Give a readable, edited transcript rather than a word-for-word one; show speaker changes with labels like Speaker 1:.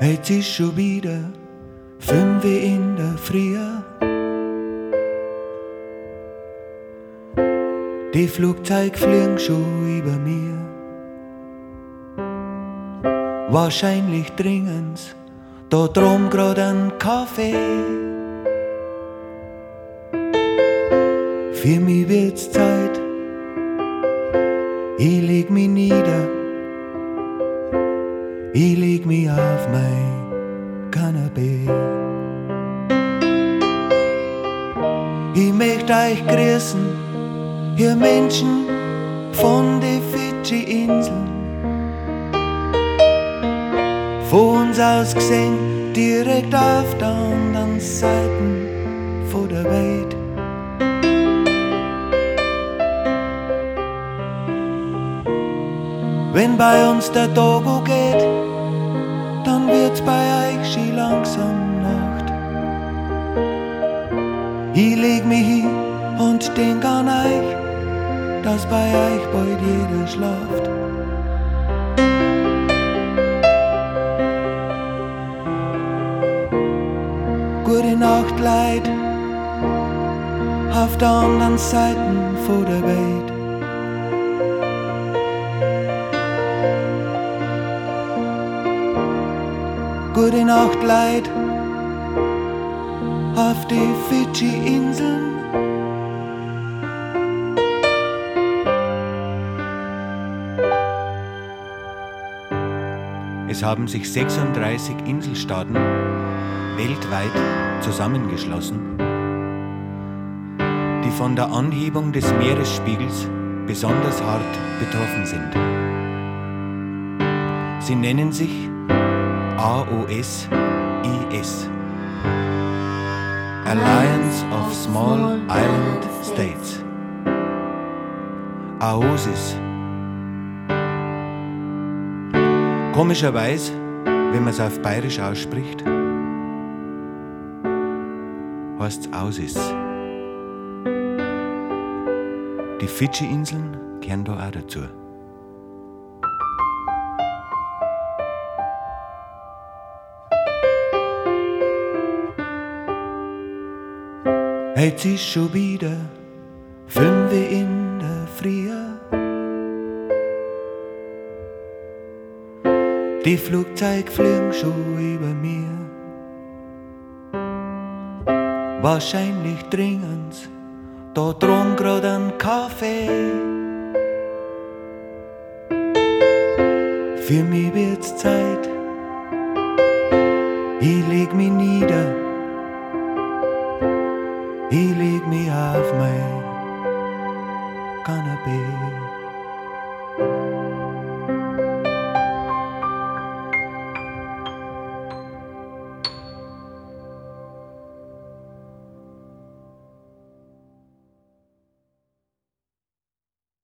Speaker 1: Jetzt ist schon wieder 5 Uhr in der Früh. Die Flugzeuge fliegen schon über mir. Wahrscheinlich trinken's da drum grad einen Kaffee. Für mich wird's Zeit, ich leg mich nieder, ich leg mich auf mein Kanapee. Ich möcht euch grüßen, ihr Menschen von den Fidschi-Inseln. Von uns aus gesehen, direkt auf der anderen Seite von der Welt. Wenn bei uns der Tag geht, dann wird's bei euch schon langsam Nacht. Ich leg mich hin und denk an euch, dass bei euch bald jeder schlaft. Gute Nacht, Leid, auf der anderen Seite von der Welt. Gute Nacht, Leid, auf die Fidschi-Inseln. Es haben sich 36 Inselstaaten weltweit zusammengeschlossen, die von der Anhebung des Meeresspiegels besonders hart betroffen sind. Sie nennen sich AOSIS, Alliance of Small Island States. AOSIS. Komischerweise, wenn man es auf Bayerisch ausspricht, heißt's Ausis. Die Fidschi-Inseln gehören da auch dazu. Jetzt ist schon wieder 5 Uhr in der Früh. Die Flugzeuge fliegen schon über mir. Wahrscheinlich trinken's da drum grad einen Kaffee. Für mich wird's Zeit, ich leg mich nieder, ich leg mich auf mein Kanapee.